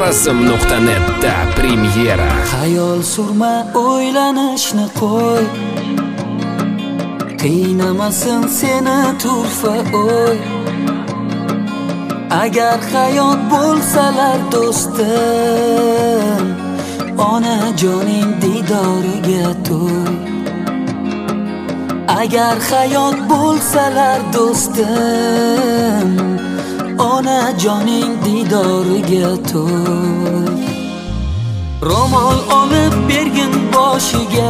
Xorazm.net'da premyera. Xayol surma, o'ylanishni qo'y, qiynamasin seni turfa o'y. Agar hayot bo'lsalar do'stim, onajoning didoriga to'y. Agar hayot bo'lsalar do'stim, onajoning didoriga to'y. Ro'mol olib bergin boshiga,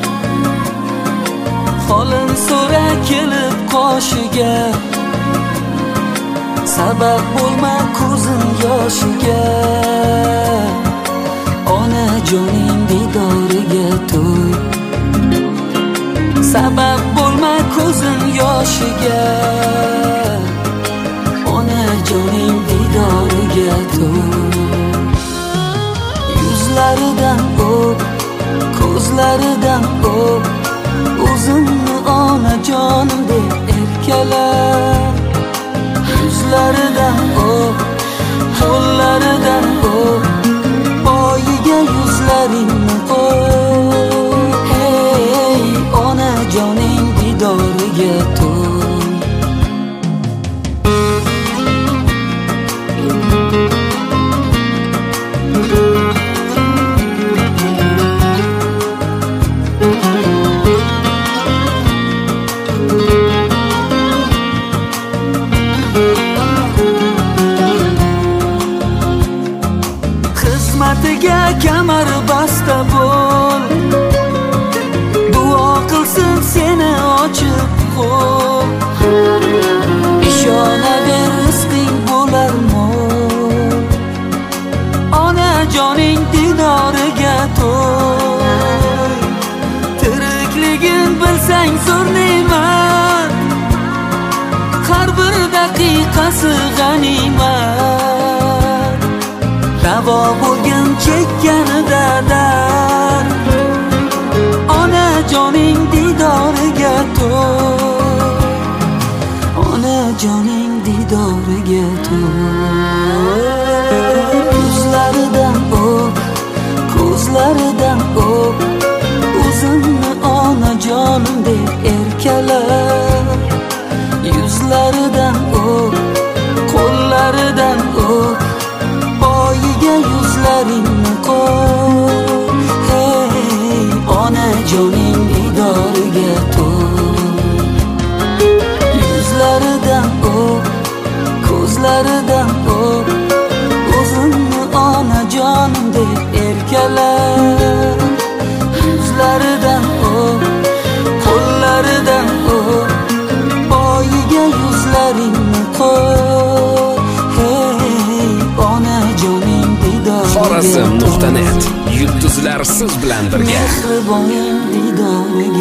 holin so'ra kelib qoshiga. Sabab bo'lma ko'zim yoshiga, onajoning didoriga to'y. Sabab bo'lma ko'zim yoshiga, onajoning didoriga to'y. Yuzlaridan o'p, ko'zlaridan o'p, o'zimni onajonim deb erkala. Yuzlaridan o'p, qo'llaridan o'p, poyiga yuzlaringni qo'y. Hey, onajoning didoriga to'y. Xizmatiga kamar basta bo'l, duo qilsin seni ochib qo'l. Ishonaver rizqing bo'lar mo'l, onajoning didoriga to'y. Tirikligin bilsang zo'r ne'mat, har bir daqiqasi g'animat. Davo bo'lgan chekkanida dard, onajoning didoriga to'y. Onajoning didoriga to'y. Yuzlaridan o'p, ko'zlaridan o'p, o'zimni onajonim deb erkala. Yuzlaridan o'p, qo'llaridan o'p, poyiga yuzlaringni qo'y. Hey, onajoning didoriga to'y. Yuzlaridan o'p, ko'zlaridan o'p, o'zimni onajonim deb erkala. Yuzlaridan o'p, qo'llaridan o'p, poyiga yuzlaringni qo'y. Hey, onajoning didoriga. Xorazm.net, yulduzlar siz bilan birga. Mehriboning didoriga